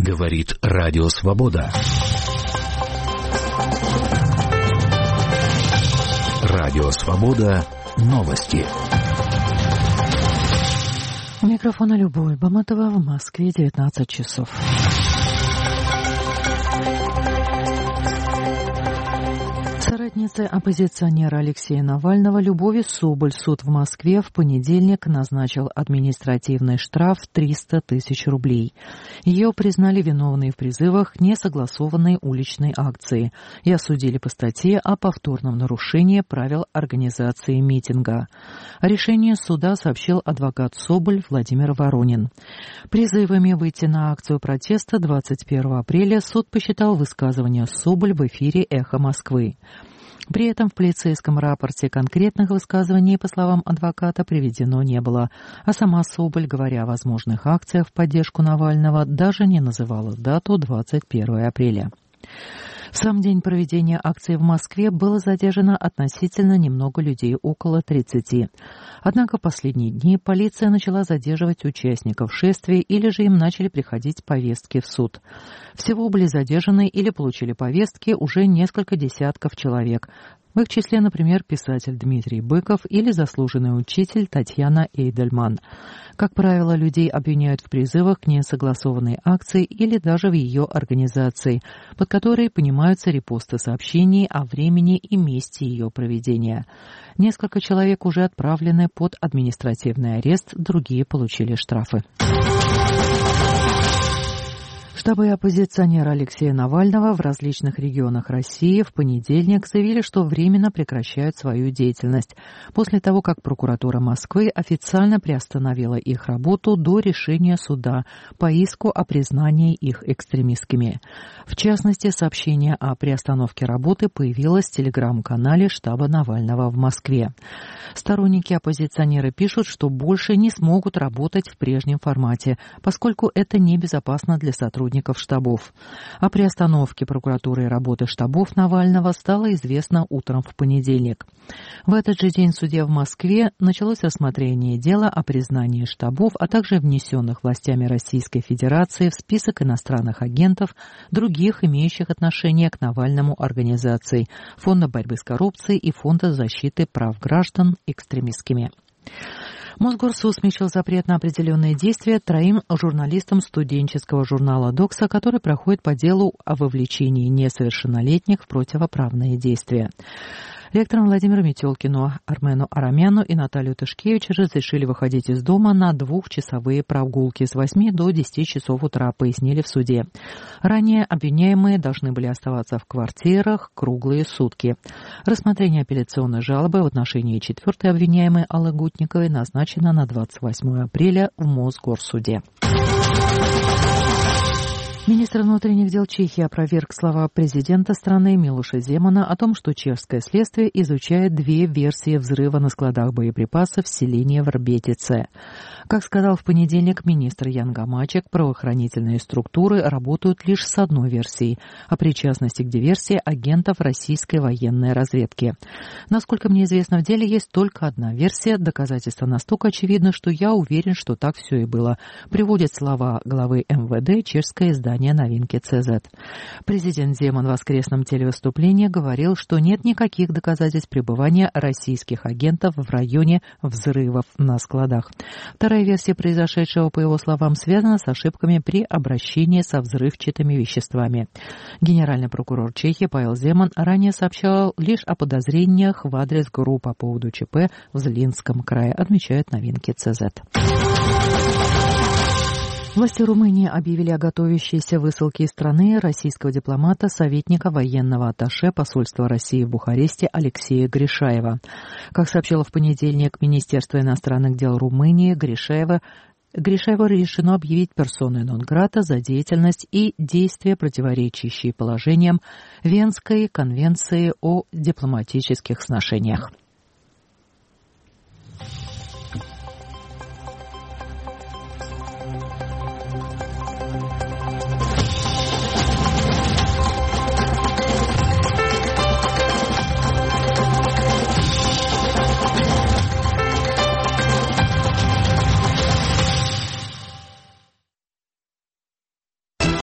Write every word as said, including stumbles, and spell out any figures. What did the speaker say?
Говорит Радио Свобода. Радио Свобода. Новости. У микрофона Любовь Баматова, в Москве девятнадцать часов. Соратнице оппозиционера Алексея Навального Любови Соболь суд в Москве в понедельник назначил административный штраф в триста тысяч рублей. Ее признали виновной в призывах несогласованной уличной акции и осудили по статье о повторном нарушении правил организации митинга. О решении суда сообщил адвокат Соболь Владимир Воронин. Призывами выйти на акцию протеста двадцать первого апреля суд посчитал высказывание Соболь в эфире «Эхо Москвы». При этом в полицейском рапорте конкретных высказываний, по словам адвоката, приведено не было, а сама Соболь, говоря о возможных акциях в поддержку Навального, даже не называла дату двадцать первого апреля. В сам день проведения акции в Москве было задержано относительно немного людей, около тридцати. Однако в последние дни полиция начала задерживать участников шествия или же им начали приходить повестки в суд. Всего были задержаны или получили повестки уже несколько десятков человек. В их числе, например, писатель Дмитрий Быков или заслуженный учитель Татьяна Эйдельман. Как правило, людей обвиняют в призывах к несогласованной акции или даже в ее организации, под которой понимаются репосты сообщений о времени и месте ее проведения. Несколько человек уже отправлены под административный арест, другие получили штрафы. Штабы оппозиционера Алексея Навального в различных регионах России в понедельник заявили, что временно прекращают свою деятельность, после того, как прокуратура Москвы официально приостановила их работу до решения суда по иску о признании их экстремистскими. В частности, сообщение о приостановке работы появилось в телеграм-канале штаба Навального в Москве. Сторонники оппозиционера пишут, что больше не смогут работать в прежнем формате, поскольку это небезопасно для сотрудников штабов. О приостановке прокуратуры и работы штабов Навального стало известно утром в понедельник. В этот же день в суде в Москве началось рассмотрение дела о признании штабов, а также внесенных властями Российской Федерации в список иностранных агентов, других имеющих отношение к Навальному организаций, Фонда борьбы с коррупцией и Фонда защиты прав граждан экстремистскими. Мосгорсуд смягчил запрет на определенные действия троим журналистам студенческого журнала «Докса», который проходит по делу о вовлечении несовершеннолетних в противоправные действия. Ректорам Владимиру Метелкину, Армену Арамяну и Наталью Тышкевич разрешили выходить из дома на двухчасовые прогулки с восьми до десяти часов утра, пояснили в суде. Ранее обвиняемые должны были оставаться в квартирах круглые сутки. Рассмотрение апелляционной жалобы в отношении четвертой обвиняемой Аллы Гутниковой назначено на двадцать восьмого апреля в Мосгорсуде. Министр внутренних дел Чехии опроверг слова президента страны Милоша Земана о том, что чешское следствие изучает две версии взрыва на складах боеприпасов в селении Врбетице. Как сказал в понедельник министр Ян Гамачек, правоохранительные структуры работают лишь с одной версией – о причастности к диверсии агентов российской военной разведки. Насколько мне известно, в деле есть только одна версия, доказательства настолько очевидны, что я уверен, что так все и было, приводит слова главы эм вэ дэ чешское издание «Новинки ЦЗ». Президент Земан в воскресном телевыступлении говорил, что нет никаких доказательств пребывания российских агентов в районе взрывов на складах. Вторая версия произошедшего, по его словам, связана с ошибками при обращении со взрывчатыми веществами. Генеральный прокурор Чехии Павел Земан ранее сообщал лишь о подозрениях в адрес ГРУ по поводу ЧП в Злинском крае, отмечают «Новинки ЦЗ». Власти Румынии объявили о готовящейся высылке из страны российского дипломата, советника военного атташе посольства России в Бухаресте Алексея Гришаева. Как сообщило в понедельник Министерство иностранных дел Румынии, Гришаева Гришаева решено объявить персоной нон-грата за деятельность и действия, противоречащие положениям Венской конвенции о дипломатических сношениях.